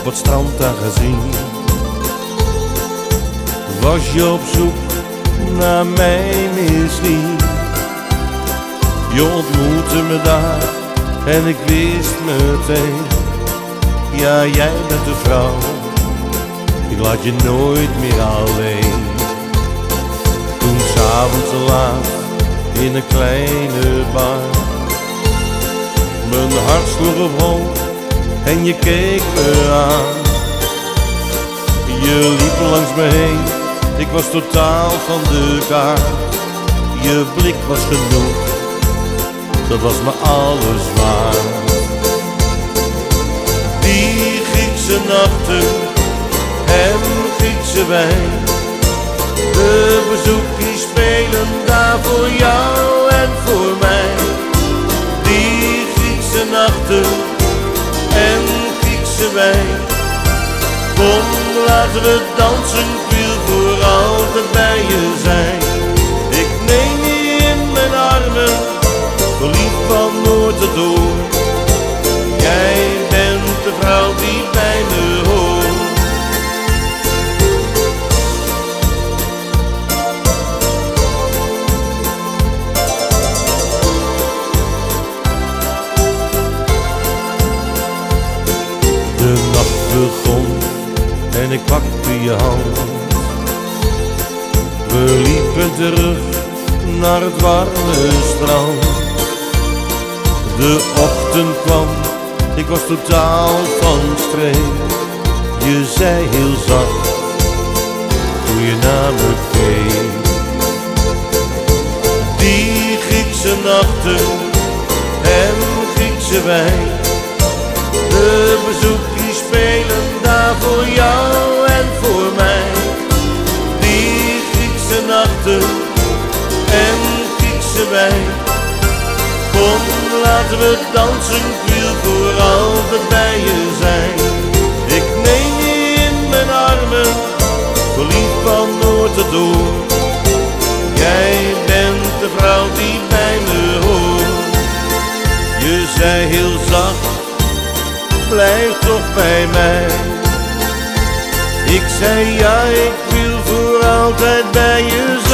het strand daar gezien. Was je op zoek naar mij misschien? Je ontmoette me daar en ik wist meteen, ja, jij bent de vrouw, ik laat je nooit meer alleen. Toen 's avonds laat in een kleine bar, mijn hart sloeg op hol en je keek me aan. Je liep langs me heen, ik was totaal van de kaart. Je blik was genoeg, dat was me alles waard. Die Griekse nachten en Griekse wijn, de bezoekjes spelen daar voor jou en voor mij. Die Griekse nachten en Griekse wijn, kom laten we dansen, ik wil voor altijd bij je zijn. Ik neem je in mijn armen, verliefd van noord tot noord. Jij bent de vrouw die bij me hoort. De nacht begon en ik pakte je hand. We liepen terug naar het warme strand. De ochtend kwam, ik was totaal van streek. Je zei heel zacht, toen je naar me keek. Die Griekse nachten en Griekse wijn, de bezoekjes spelen daar voor jou en voor mij. Die Griekse nachten en Griekse wijn, kom laten we dansen, ik wil voor altijd bij je zijn. Ik neem je in mijn armen, verliefd van noord tot noord. Jij bent de vrouw die bij me hoort. Je zei heel zacht, blijf toch bij mij. Ik zei ja, ik wil voor altijd bij je zijn.